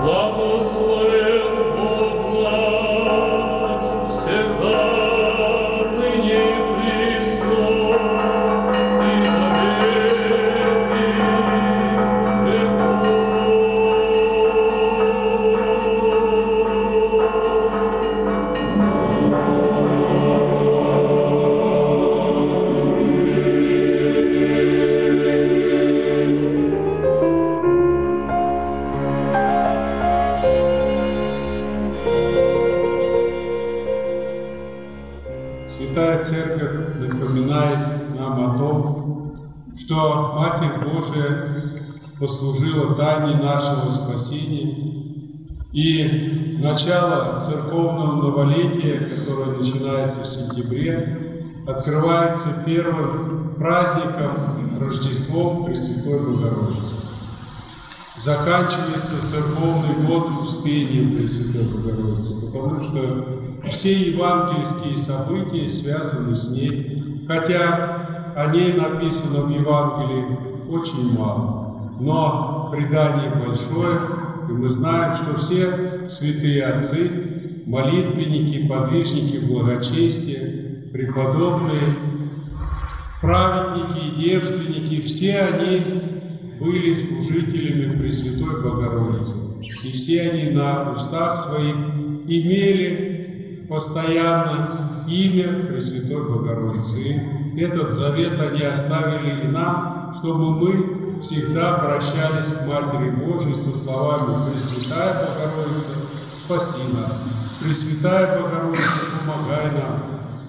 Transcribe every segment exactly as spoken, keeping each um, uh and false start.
Святая Церковь напоминает нам о том, что Матерь Божия послужила тайне нашего спасения, и начало церковного новолетия, которое начинается в сентябре, открывается первым праздником Рождеством Пресвятой Богородицы. Заканчивается церковный год Успением Пресвятой Богородицы, потому что все евангельские события связаны с ней, хотя о ней написано в Евангелии очень мало, но предание большое, и мы знаем, что все святые отцы, молитвенники, подвижники благочестия, преподобные, праведники и девственники, все они были служителями Пресвятой Богородицы, и все они на устах своих имели постоянно имя Пресвятой Богородицы. И этот завет они оставили и нам, чтобы мы всегда обращались к Матери Божией со словами: «Пресвятая Богородица, спаси нас! Пресвятая Богородица, помогай нам!»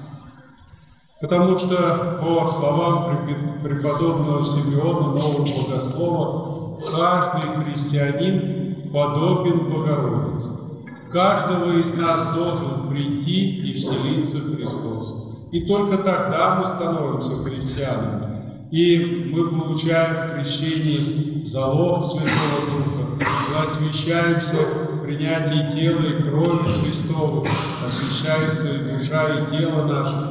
Потому что, по словам преподобного Симеона, нового богослова, каждый христианин подобен Богородице. В каждого из нас должен прийти и вселиться Христос. И только тогда мы становимся христианами. И мы получаем в крещении залог Святого Духа, мы освящаемся в принятии тела и крови Христовой, освящается и душа, и тело наше.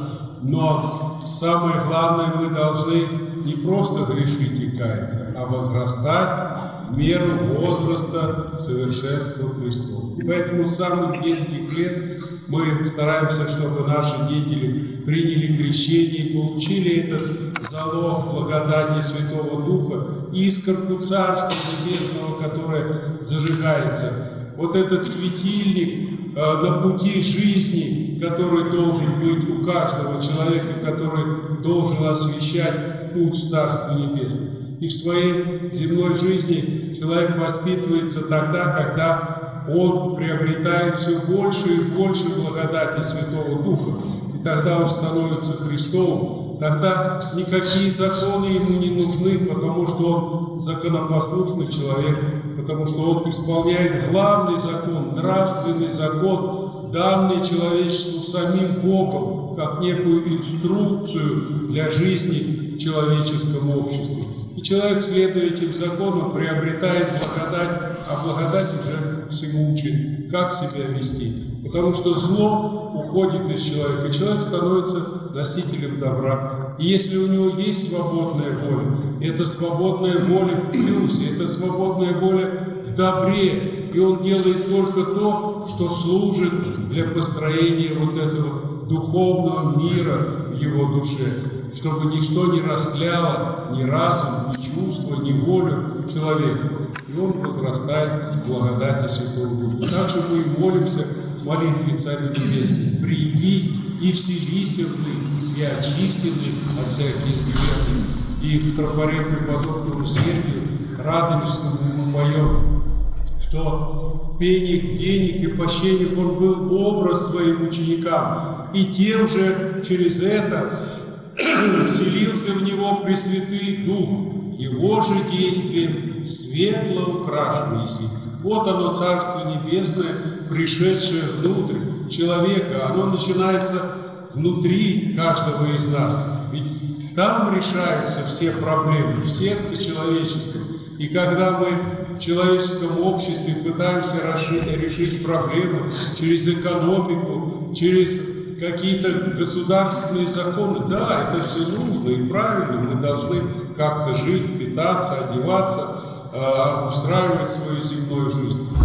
Но самое главное, мы должны не просто грешить и каяться, а возрастать в меру возраста совершенства Христова. И поэтому с самых детских лет мы стараемся, чтобы наши дети приняли крещение и получили этот залог благодати Святого Духа и искорку Царства Небесного, которое зажигается. Вот этот светильник э, на пути жизни, который должен быть у каждого человека, который должен освещать путь в Царство Небесное. И в своей земной жизни человек воспитывается тогда, когда он приобретает все больше и больше благодати Святого Духа. И тогда он становится Христовым. Тогда никакие законы ему не нужны, потому что он законопослушный человек, потому что он исполняет главный закон, нравственный закон, данный человечеству самим Богом, как некую инструкцию для жизни в человеческом обществе. И человек, следуя этим законам, приобретает благодать, а благодать уже всему учит, как себя вести. Потому что зло уходит из человека, человек становится носителем добра. И если у него есть свободная воля, это свободная воля в плюсе, это свободная воля в добре, и он делает только то, что служит для построения вот этого духовного мира в его душе, чтобы ничто не растляло ни разум, ни чувство, ни волю человека. И он возрастает в благодати Святого Духа. Также мы и молимся в молитве Царю Небесный: «Приди и вселися в них, и очистены от всяких зверей». И в тропаре преподобному Сергию радостному мы поем, что в пениях, денег и пощениях он был образ своим ученикам, и тем же через это вселился в него Пресвятый Дух, его же действием светло украшенный. Вот оно, Царство Небесное, пришедшее внутрь человека. Оно начинается внутри каждого из нас. Ведь там решаются все проблемы, в сердце человеческом. И когда мы в человеческом обществе пытаемся решить проблемы через экономику, через какие-то государственные законы, да, это все нужно и правильно, мы должны как-то жить, питаться, одеваться, э, устраивать свою земную жизнь. Но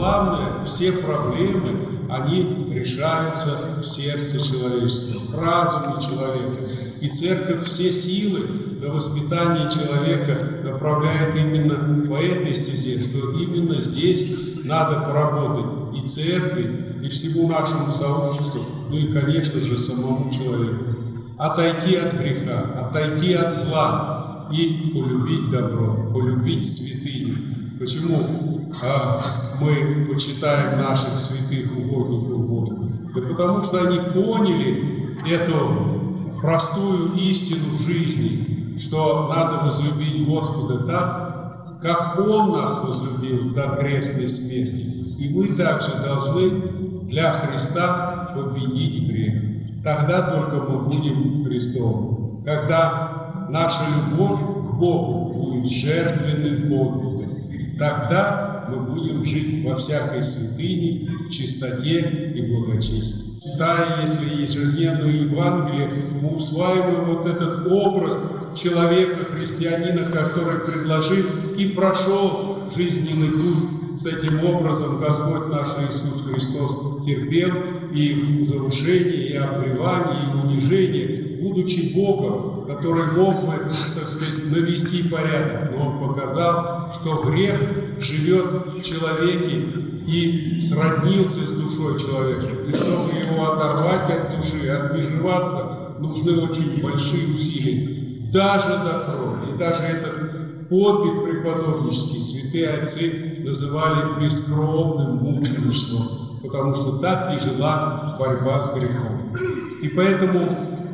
главное, все проблемы, они решаются в сердце человеческом, в разуме человека. И Церковь все силы на воспитание человека направляет именно по этой стезе, что именно здесь надо поработать и Церкви, и всему нашему сообществу, ну и, конечно же, самому человеку. Отойти от греха, отойти от зла и полюбить добро, полюбить святыню. Почему а, мы почитаем наших святых угодников Божьих? Да потому что они поняли эту простую истину в жизни, что надо возлюбить Господа так, как Он нас возлюбил до крестной смерти. И мы также должны для Христа победить грех. Тогда только мы будем Христовым. Когда наша любовь к Богу будет жертвенным подвигом, тогда мы будем жить во всякой святыне, в чистоте и благочестии. Читая, если ежедневное Евангелие, мы усваиваем вот этот образ человека, христианина, который предложил и прошел жизненный путь. С этим образом Господь наш Иисус Христос терпел и зарушение, и обревание, и унижение, будучи Богом, который мог бы, так сказать, навести порядок. Но Он показал, что грех живет в человеке и сроднился с душой человека. И чтобы его оторвать от души, отмежеваться, нужны очень большие усилия. Даже до крови. И даже этот подвиг преподобнический святые отцы называли бескровным мученичеством, потому что так тяжела борьба с грехом. И поэтому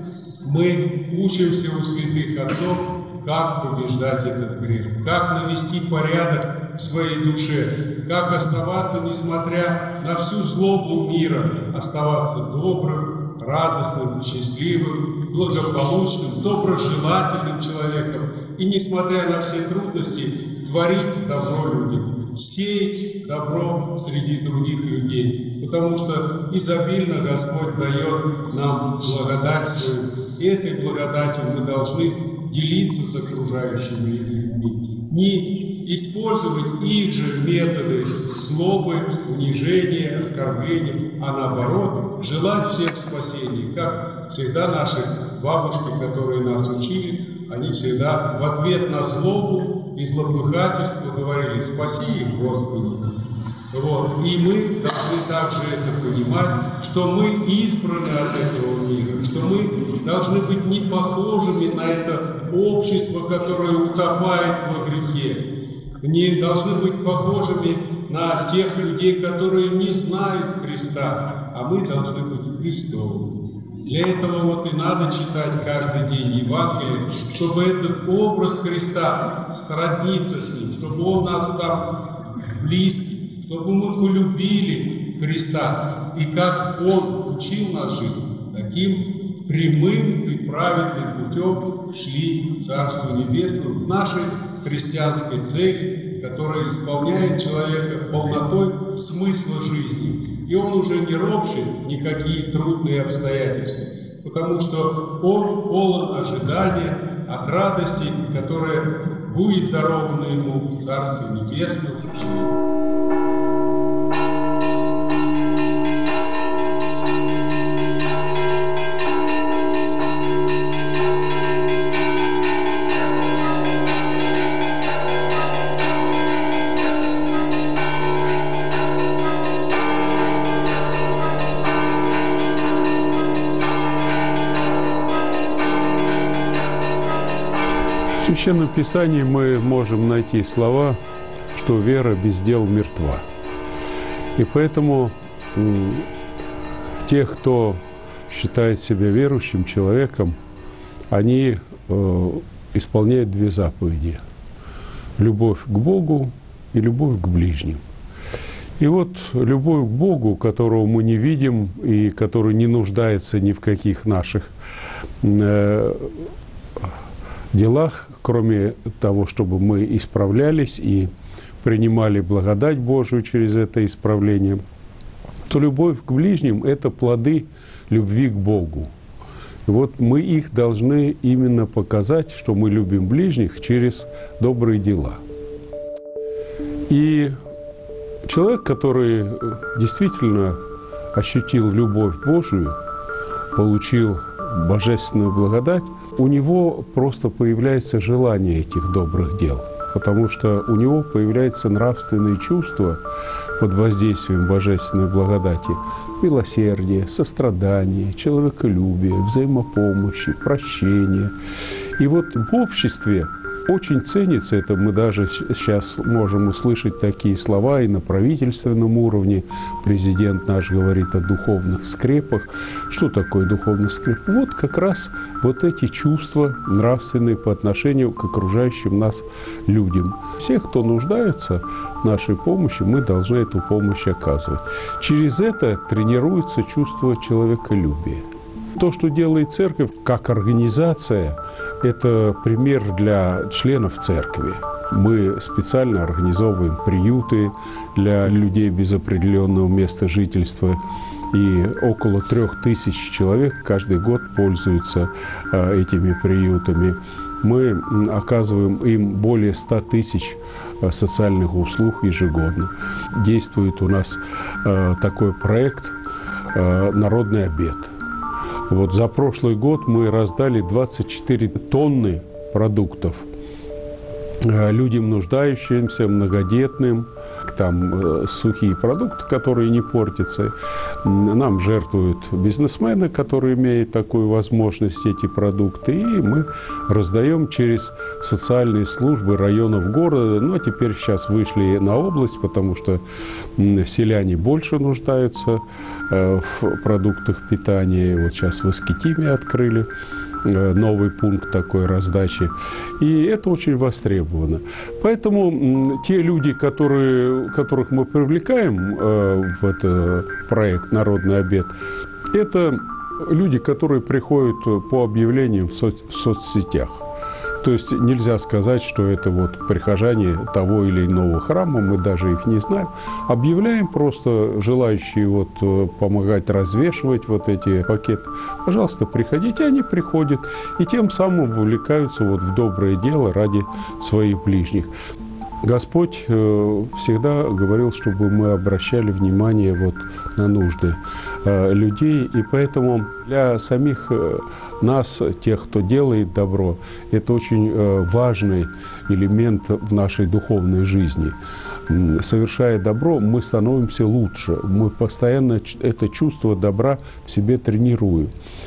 мы учимся у святых отцов, как побеждать этот грех, как навести порядок в своей душе, как оставаться, несмотря на всю злобу мира, оставаться добрым, радостным, счастливым, благополучным, доброжелательным человеком и, несмотря на все трудности, творить добро людям, сеять добро среди других людей, потому что изобильно Господь дает нам благодать свою, и этой благодатью мы должны делиться с окружающими людьми, не использовать их же методы злобы, унижения, оскорбления, а наоборот, желать всем спасения, как всегда наши бабушки, которые нас учили, они всегда в ответ на злобу и злопыхательство говорили: «Спаси их, Господи». Вот. И мы должны также это понимать, что мы избраны от этого мира, что мы должны быть не похожими на это общество, которое утопает во грехе, не должны быть похожими на тех людей, которые не знают Христа, а мы должны быть Христовыми. Для этого вот и надо читать каждый день Евангелие, чтобы этот образ Христа сродниться с Ним, чтобы Он нас стал близким, чтобы мы полюбили Христа. И как Он учил нас жить, таким прямым и праведным путем шли к Царству Небесному, к нашей христианской цели, которая исполняет человека полнотой смысла жизни. И он уже не ропщет никакие трудные обстоятельства, потому что он полон ожидания от радости, которая будет дарована ему в Царстве Небесном. В Священном Писании мы можем найти слова, что вера без дел мертва. И поэтому те, кто считает себя верующим человеком, они э, исполняют две заповеди – любовь к Богу и любовь к ближним. И вот любовь к Богу, которого мы не видим и который не нуждается ни в каких наших э, делах, кроме того, чтобы мы исправлялись и принимали благодать Божию через это исправление, то любовь к ближним – это плоды любви к Богу. И вот мы их должны именно показать, что мы любим ближних через добрые дела. И Человек, который действительно ощутил любовь Божию, получил божественную благодать, у него просто появляется желание этих добрых дел, потому что у него появляются нравственные чувства под воздействием божественной благодати: милосердие, сострадание, человеколюбие, взаимопомощи, прощение. И вот в обществе очень ценится это. Мы даже сейчас можем услышать такие слова и на правительственном уровне. Президент наш говорит о духовных скрепах. Что такое духовный скреп? Вот как раз вот эти чувства нравственные по отношению к окружающим нас людям. Всех, кто нуждается в нашей помощи, мы должны эту помощь оказывать. Через это тренируется чувство человеколюбия. То, что делает церковь как организация, это пример для членов церкви. Мы специально организовываем приюты для людей без определенного места жительства. И около трех тысяч человек каждый год пользуются этими приютами. Мы оказываем им более ста тысяч социальных услуг ежегодно. Действует у нас такой проект «Народный обед». Вот за прошлый год мы раздали двадцать четыре тонны продуктов людям нуждающимся, многодетным. Там сухие продукты, которые не портятся. Нам жертвуют бизнесмены, которые имеют такую возможность, эти продукты. И мы раздаем через социальные службы районов города. Ну, а теперь сейчас вышли на область, потому что селяне больше нуждаются в продуктах питания. Вот сейчас в Искитиме открыли новый пункт такой раздачи. И это очень востребовано. Поэтому те люди, которые, которых мы привлекаем в этот проект «Народный обед», это люди, которые приходят по объявлениям в соц- соцсетях. То есть нельзя сказать, что это вот прихожане того или иного храма, мы даже их не знаем. Объявляем просто желающие вот помогать развешивать вот эти пакеты. Пожалуйста, приходите, они приходят. И тем самым вовлекаются вот в доброе дело ради своих ближних. Господь всегда говорил, чтобы мы обращали внимание вот на нужды людей, и поэтому для самих нас, тех, кто делает добро, это очень важный элемент в нашей духовной жизни. Совершая добро, мы становимся лучше, мы постоянно это чувство добра в себе тренируем.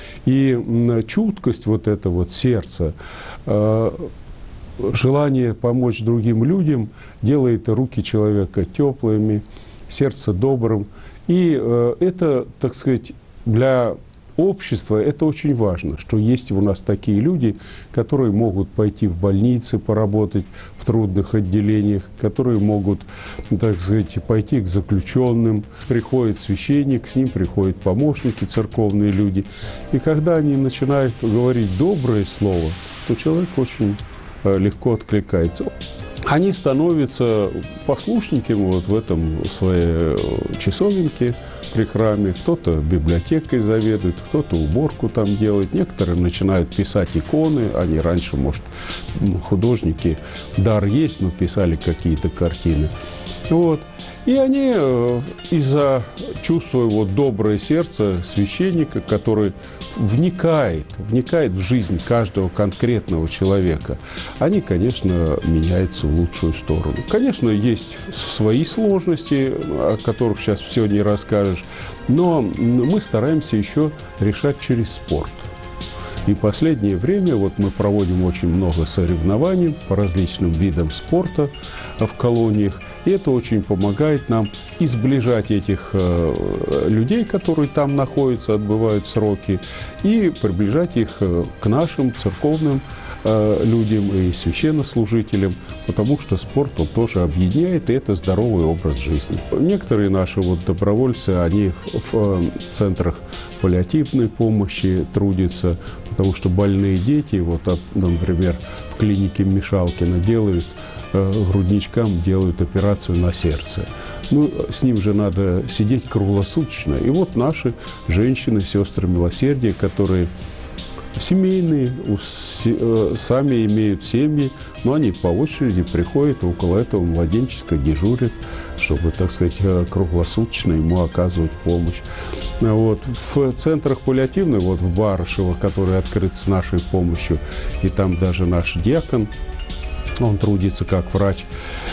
И чуткость вот это вот сердца, желание помочь другим людям делает руки человека теплыми, сердце добрым. И э, это, так сказать, для общества это очень важно, что есть у нас такие люди, которые могут пойти в больницы поработать в трудных отделениях, которые могут, так сказать, пойти к заключенным. Приходит священник, с ним приходят помощники, церковные люди. И когда они начинают говорить доброе слово, то человек очень легко откликается. Они становятся послушниками вот в этом своей часовенке при храме. Кто-то библиотекой заведует, кто-то уборку там делает. Некоторые начинают писать иконы. Они раньше, может, художники, дар есть, но писали какие-то картины. Вот. И они из-за чувствуя вот доброе сердце священника, который вникает, вникает в жизнь каждого конкретного человека, они, конечно, меняются в лучшую сторону. Конечно, есть свои сложности, о которых сейчас все не расскажешь, но мы стараемся еще решать через спорт. И в последнее время вот мы проводим очень много соревнований по различным видам спорта в колониях. И это очень помогает нам и сближать этих э, людей, которые там находятся, отбывают сроки, и приближать их к нашим церковным э, людям и священнослужителям, потому что спорт он тоже объединяет, и это здоровый образ жизни. Некоторые наши вот добровольцы, они в, в центрах паллиативной помощи трудятся, потому что больные дети, вот, например, в клинике Мишалкина делают грудничкам делают операцию на сердце. Ну, с ним же надо сидеть круглосуточно. И вот наши женщины, сестры милосердия, которые семейные, сами имеют семьи, но они по очереди приходят, около этого младенчика дежурят, чтобы, так сказать, круглосуточно ему оказывать помощь. Вот. В центрах паллиативной, вот в Барышево, который открыт с нашей помощью, и там даже наш диакон, он трудится как врач.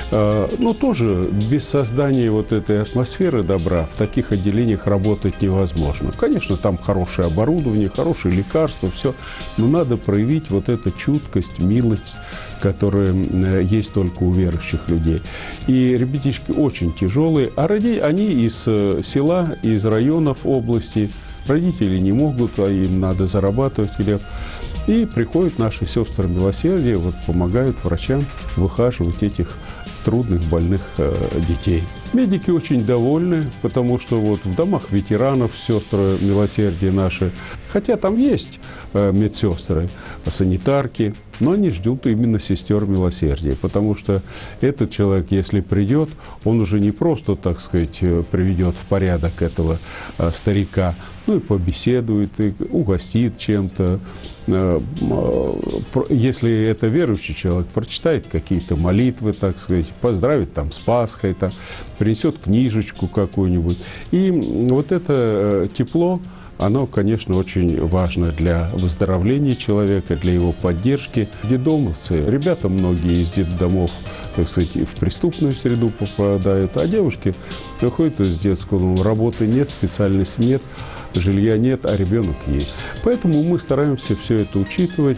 Но тоже без создания вот этой атмосферы добра в таких отделениях работать невозможно. Конечно, там хорошее оборудование, хорошие лекарства, все, но надо проявить вот эту чуткость, милость, которая есть только у верующих людей. И ребятишки очень тяжелые, а роди, они из села, из районов области, родители не могут, а им надо зарабатывать хлеб. И приходят наши сестры милосердия, вот, помогают врачам выхаживать этих трудных, больных э, детей. Медики очень довольны, потому что вот в домах ветеранов сестры милосердия наши, хотя там есть э, медсестры, санитарки, но они ждут именно сестер милосердия, потому что этот человек, если придет, он уже не просто, так сказать, приведет в порядок этого э, старика, ну и побеседует, и угостит чем-то. Э, э, если это верующий человек, прочитает какие-то молитвы, так сказать, поздравит там с Пасхой, там, принесет книжечку какую-нибудь. И вот это тепло, оно, конечно, очень важно для выздоровления человека, для его поддержки. Детдомовцы, ребята многие из детдомов, так сказать, в преступную среду попадают, а девушки выходят из детского дома, работы нет, специальности нет, жилья нет, а ребенок есть. Поэтому мы стараемся все это учитывать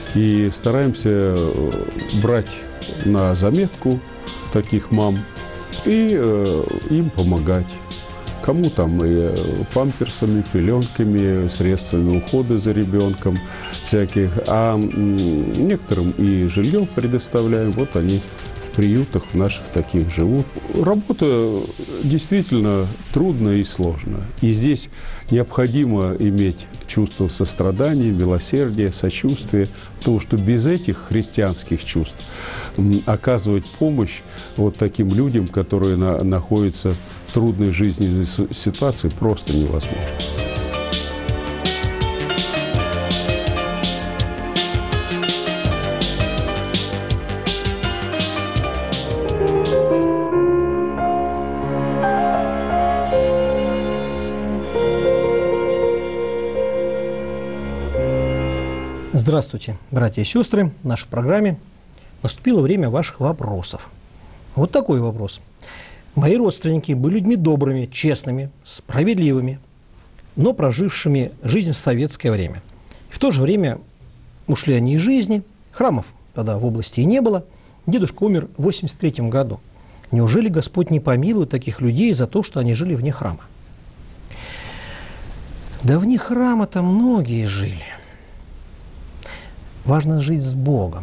и стараемся брать на заметку таких мам и э, им помогать. Кому там и памперсами, пеленками, средствами ухода за ребенком всяких. А некоторым и жилье предоставляем. Вот они в приютах в наших таких живут. Работа действительно трудная и сложная. И здесь необходимо иметь чувство сострадания, милосердия, сочувствия, потому что без этих христианских чувств оказывать помощь вот таким людям, которые на, находятся в трудной жизненной ситуации, просто невозможно. Здравствуйте, братья и сестры. В нашей программе наступило время ваших вопросов. Вот такой вопрос. Мои родственники были людьми добрыми, честными, справедливыми, но прожившими жизнь в советское время. В то же время ушли они из жизни, храмов тогда в области и не было. Дедушка умер в восемьдесят третьем году. Неужели Господь не помилует таких людей за то, что они жили вне храма? Да вне храма-то многие жили. Важно жить с Богом.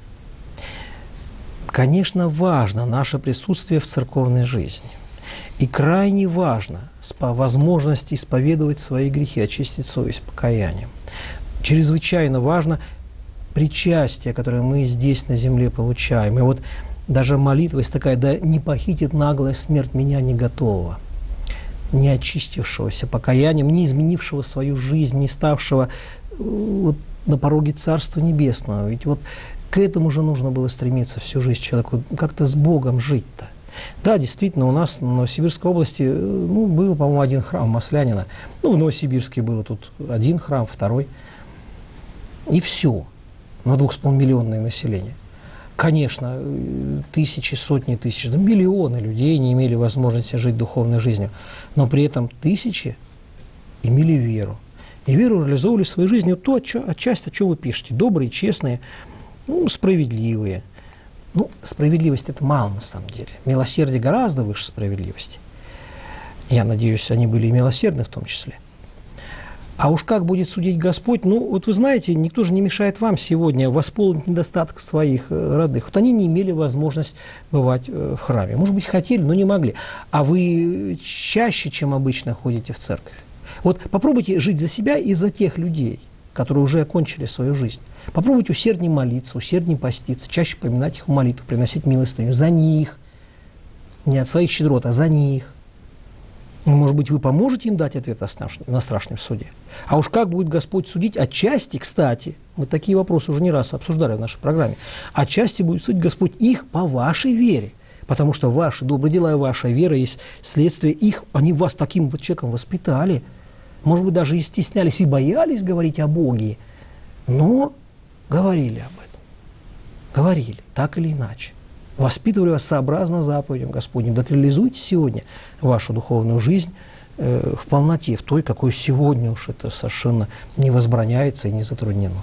Конечно, важно наше присутствие в церковной жизни. И крайне важно по возможности исповедовать свои грехи, очистить совесть покаянием. Чрезвычайно важно причастие, которое мы здесь на земле получаем. И вот даже молитва есть такая: «Да не похитит наглая смерть меня не готового», не очистившегося покаянием, не изменившего свою жизнь, не ставшего вот на пороге Царства Небесного. Ведь вот к этому же нужно было стремиться всю жизнь человеку, как-то с Богом жить-то. Да, действительно, у нас в Новосибирской области, ну, был, по-моему, один храм Маслянина. Ну, в Новосибирске было тут один храм, второй. И все. На двухсполмиллионное население. Конечно, тысячи, сотни тысяч, да миллионы людей не имели возможности жить духовной жизнью. Но при этом тысячи имели веру. И веру реализовывали в своей жизни вот то, отчасти, о чем вы пишете. Добрые, честные, ну, справедливые. Ну, справедливость – это мало на самом деле. Милосердие гораздо выше справедливости. Я надеюсь, они были и милосердны в том числе. А уж как будет судить Господь? Ну, вот вы знаете, никто же не мешает вам сегодня восполнить недостаток своих родных. Вот они не имели возможность бывать в храме. Может быть, хотели, но не могли. А вы чаще, чем обычно, ходите в церковь. Вот попробуйте жить за себя и за тех людей, которые уже окончили свою жизнь. Попробуйте усерднее молиться, усерднее поститься, чаще поминать их в молитву, приносить милостыню за них. Не от своих щедрот, а за них. Может быть, вы поможете им дать ответ на страшном суде? А уж как будет Господь судить? Отчасти, кстати, мы такие вопросы уже не раз обсуждали в нашей программе, отчасти будет судить Господь их по вашей вере. Потому что ваши добрые дела и ваша вера есть следствие их. Они вас таким вот человеком воспитали. Может быть, даже и стеснялись, и боялись говорить о Боге. Но говорили об этом. Говорили, так или иначе. Воспитывали вас сообразно заповедям Господним. Так реализуйте сегодня вашу духовную жизнь э, в полноте, в той, какой сегодня уж это совершенно не возбраняется и не затруднено.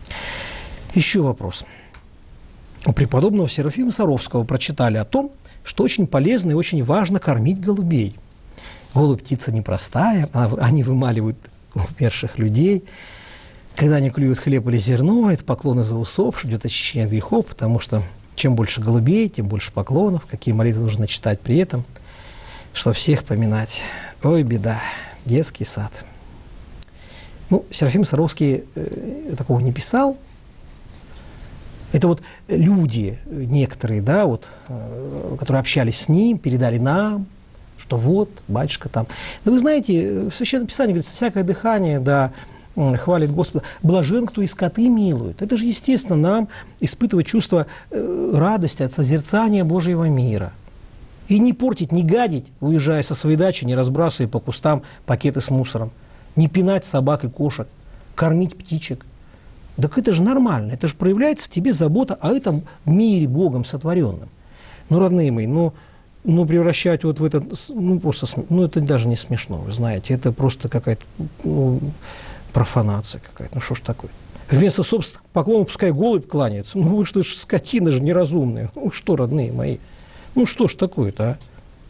Еще вопрос. У преподобного Серафима Саровского прочитали о том, что очень полезно и очень важно кормить голубей. Голубь – птица непростая, они вымаливают умерших людей. Когда они клюют хлеб или зерно, это поклоны за усопших, идет очищение от грехов, потому что чем больше голубей, тем больше поклонов. Какие молитвы нужно читать при этом, чтобы всех поминать. Ой, беда, детский сад. Ну, Серафим Саровский э, такого не писал. Это вот люди некоторые, да, вот, э, которые общались с ним, передали нам, что вот, батюшка там. Да вы знаете, в Священном Писании говорится, всякое дыхание, да, хвалит Господа. Блажен, кто и скоты милует. Это же, естественно, нам испытывать чувство э, радости от созерцания Божьего мира. И не портить, не гадить, уезжая со своей дачи, не разбрасывая по кустам пакеты с мусором. Не пинать собак и кошек, кормить птичек. Так это же нормально. Это же проявляется в тебе забота о этом мире Богом сотворенном. Ну, родные мои, ну, ну превращать вот в этот... Ну, просто, ну, это даже не смешно, вы знаете. Это просто какая-то... Ну, профанация какая-то. Ну, что ж такое? Вместо собственных поклонов пускай голубь кланяется. Ну, вы что, это же скотины же неразумные. Ну, что, родные мои? Ну, что ж такое-то, а?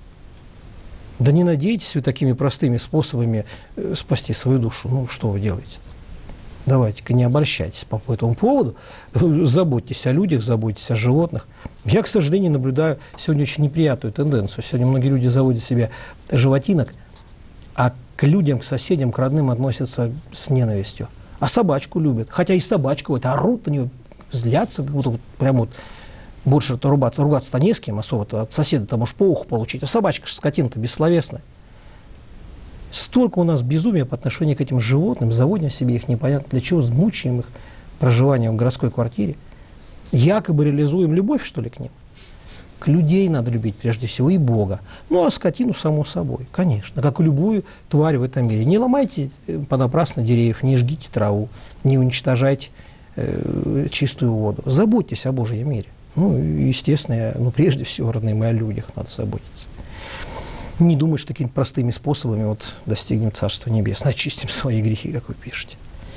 Да не надейтесь вы такими простыми способами э, спасти свою душу. Ну, что вы делаете-то? Давайте-ка не обольщайтесь по этому поводу. Заботьтесь о людях, заботьтесь о животных. Я, к сожалению, наблюдаю сегодня очень неприятную тенденцию. Сегодня многие люди заводят себе животинок, а к людям, к соседям, к родным относятся с ненавистью. А собачку любят. Хотя и собачку, это орут на нее, злятся, как будто вот, прям вот больше-то ругаться. Ругаться-то не с кем особо-то, от соседа-то можешь по уху получить. А собачка же скотина-то бессловесная. Столько у нас безумия по отношению к этим животным, заводим себе их непонятно для чего, мучаем их проживанием в городской квартире. Якобы реализуем любовь, что ли, к ним? К людей надо любить прежде всего и Бога. Ну, а скотину, само собой, конечно, как и любую тварь в этом мире. Не ломайте понапрасно деревьев, не жгите траву, не уничтожайте э, чистую воду. Заботьтесь о Божьем мире. Ну, естественно, ну, прежде всего, родные мои, о людях надо заботиться. Не думать, что какими-то простыми способами вот достигнем Царства Небесного, очистим свои грехи, как вы пишете.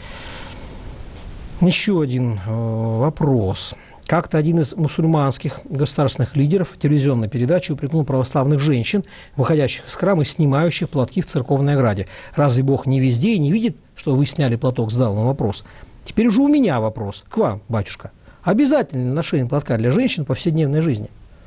Еще один э, вопрос. Как-то один из мусульманских государственных лидеров в телевизионной передаче упрекнул православных женщин, выходящих из храма и снимающих платки в церковной ограде. Разве Бог не везде и не видит, что вы сняли платок? Задал он вопрос. Теперь уже у меня вопрос к вам, батюшка. Обязательно ли ношение платка для женщин в повседневной жизни?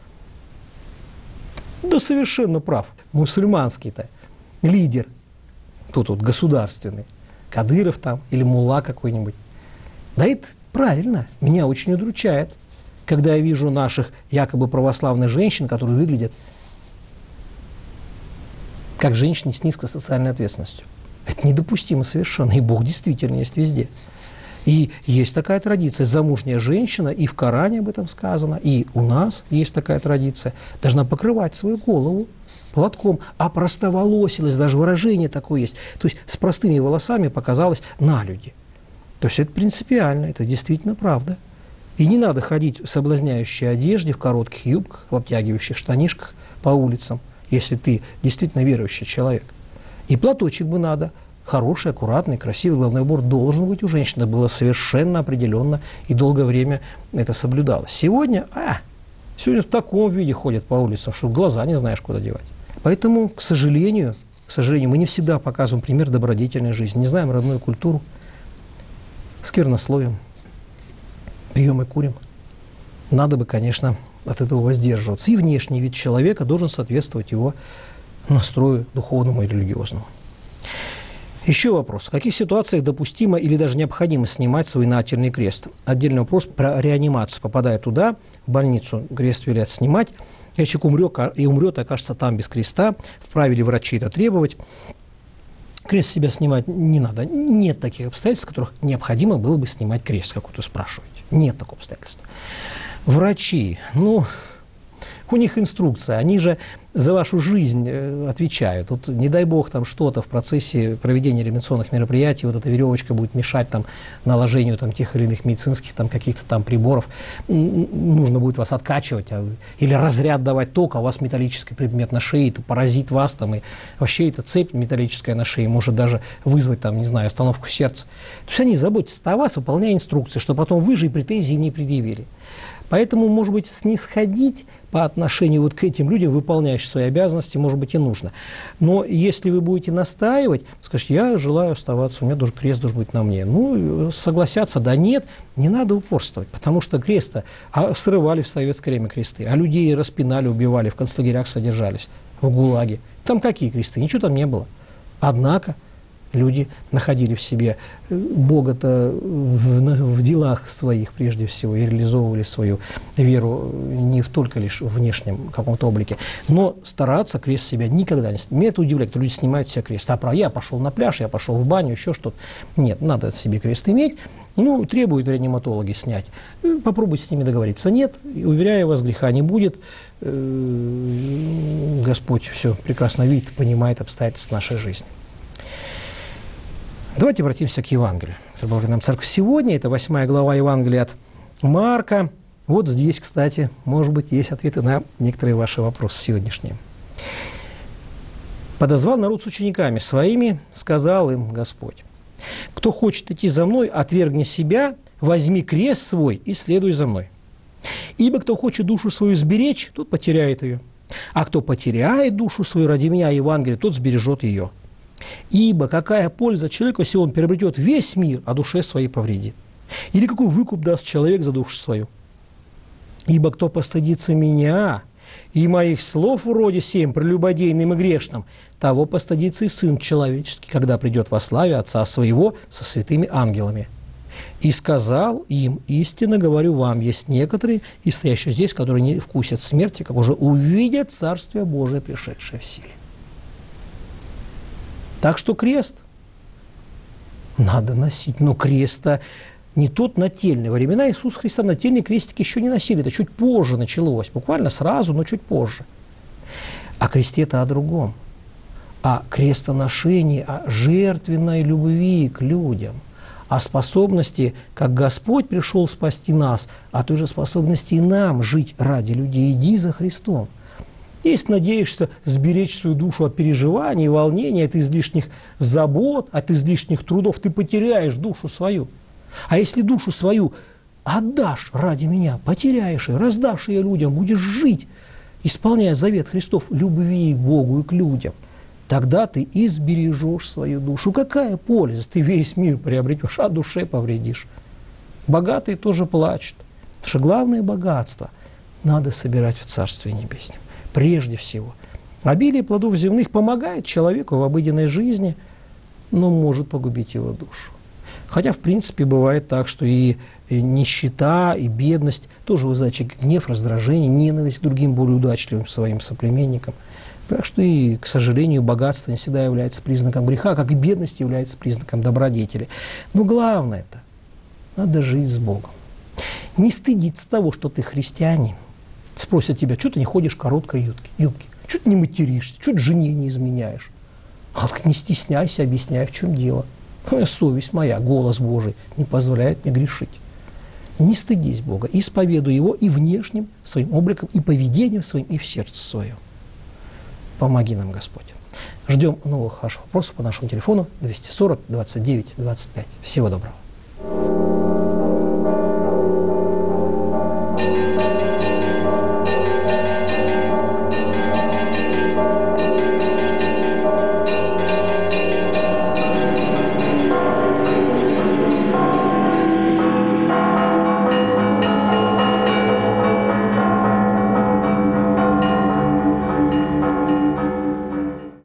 Да совершенно прав. Мусульманский-то лидер, тут вот государственный, Кадыров там или мулла какой-нибудь. Да это правильно, меня очень удручает, когда я вижу наших якобы православных женщин, которые выглядят как женщины с низкой социальной ответственностью. Это недопустимо совершенно, и Бог действительно есть везде. И есть такая традиция, замужняя женщина, и в Коране об этом сказано, и у нас есть такая традиция, должна покрывать свою голову платком, а простоволосилась, даже выражение такое есть. То есть с простыми волосами показалось налюди. То есть это принципиально, это действительно правда. И не надо ходить в соблазняющей одежде, в коротких юбках, в обтягивающих штанишках по улицам, если ты действительно верующий человек. И платочек бы надо. Хороший, аккуратный, красивый головной убор должен быть у женщины. Это было совершенно определенно и долгое время это соблюдалось. Сегодня, а, сегодня в таком виде ходят по улицам, что глаза не знаешь, куда девать. Поэтому, к сожалению, к сожалению, мы не всегда показываем пример добродетельной жизни, не знаем родную культуру, сквернословим, пьем и курим. Надо бы, конечно, от этого воздерживаться. И внешний вид человека должен соответствовать его настрою духовному и религиозному. Еще вопрос. В каких ситуациях допустимо или даже необходимо снимать свой нательный крест? Отдельный вопрос про реанимацию. Попадая туда, в больницу, крест велят снимать. Если человек умрет и умрет, окажется там без креста, вправе ли врачи это требовать? Крест с себя снимать не надо. Нет таких обстоятельств, в которых необходимо было бы снимать крест, как вы спрашиваете. Нет такого обстоятельства. Врачи, ну, у них инструкция, они же за вашу жизнь отвечают. Тут, не дай бог, там что-то в процессе проведения реанимационных мероприятий, вот эта веревочка будет мешать там наложению там тех или иных медицинских там каких-то там приборов, нужно будет вас откачивать, а, или разряд давать тока, а у вас металлический предмет на шее, это поразит вас там, и вообще эта цепь металлическая на шее может даже вызвать там, не знаю, остановку сердца. То есть они заботятся о вас, выполняя инструкции, чтобы потом вы же и претензий не предъявили. Поэтому, может быть, снисходить по отношению вот к этим людям, выполняющим свои обязанности, может быть, и нужно. Но если вы будете настаивать, скажете, я желаю оставаться, у меня должен крест должен быть на мне. Ну, согласятся, да нет, не надо упорствовать, потому что креста а срывали в советское время кресты, а людей распинали, убивали, в концлагерях содержались, в ГУЛАГе. Там какие кресты? Ничего там не было. Однако люди находили в себе Бога-то в, в делах своих прежде всего и реализовывали свою веру не в только лишь в внешнем каком-то облике, но стараться крест себя никогда не снимать. Меня это удивляет, что люди снимают себе крест. А про я пошел на пляж, я пошел в баню, еще что-то. Нет, надо себе крест иметь. Ну, требуют реаниматологи снять. Попробуйте с ними договориться. Нет, уверяю вас, греха не будет. Господь все прекрасно видит, понимает обстоятельства нашей жизни. Давайте обратимся к Евангелию. Продолжим нам церковь сегодня. Это восьмая глава Евангелия от Марка. Вот здесь, кстати, может быть, есть ответы на некоторые ваши вопросы сегодняшние. «Подозвал народ с учениками своими, сказал им Господь: кто хочет идти за мной, отвергни себя, возьми крест свой и следуй за мной. Ибо кто хочет душу свою сберечь, тот потеряет ее. А кто потеряет душу свою ради меня и Евангелия, тот сбережет ее. Ибо какая польза человеку, если он приобретет весь мир, а душе своей повредит? Или какой выкуп даст человек за душу свою? Ибо кто постыдится меня и моих слов вроде сем прелюбодейным и грешным, того постыдится и Сын Человеческий, когда придет во славе Отца Своего со святыми ангелами. И сказал им: истинно говорю вам, есть некоторые, и стоящие здесь, которые не вкусят смерти, как уже увидят Царствие Божие, пришедшее в силе». Так что крест надо носить, но крест-то не тот нательный. Во времена Иисуса Христа нательные крестики еще не носили, это чуть позже началось, буквально сразу, но чуть позже. А кресте-то о другом, о крестоношении, о жертвенной любви к людям, о способности, как Господь пришел спасти нас, о той же способности и нам жить ради людей. Иди за Христом. Если надеешься сберечь свою душу от переживаний, волнений, от излишних забот, от излишних трудов, ты потеряешь душу свою. А если душу свою отдашь ради меня, потеряешь ее, раздашь ее людям, будешь жить, исполняя завет Христов любви к Богу и к людям, тогда ты и сбережешь свою душу. Какая польза? Ты весь мир приобретешь, а душе повредишь. Богатые тоже плачут. Потому что главное богатство надо собирать в Царстве Небесном. Прежде всего, обилие плодов земных помогает человеку в обыденной жизни, но может погубить его душу. Хотя, в принципе, бывает так, что и, и нищета, и бедность тоже вызывает гнев, раздражение, ненависть к другим более удачливым своим соплеменникам. Так что и, к сожалению, богатство не всегда является признаком греха, как и бедность является признаком добродетели. Но главное-то, надо жить с Богом. Не стыдиться того, что ты христианин. Спросят тебя: что ты не ходишь в короткой юбке, юбке? Что ты не материшься? Что ты жене не изменяешь? А не стесняйся, объясняй, в чем дело. Совесть моя, голос Божий не позволяет мне грешить. Не стыдись Бога, исповедуй Его и внешним своим обликом, и поведением своим, и в сердце своем. Помоги нам, Господь. Ждем новых ваших вопросов по нашему телефону двести сорок двадцать девять двадцать пять. Всего доброго.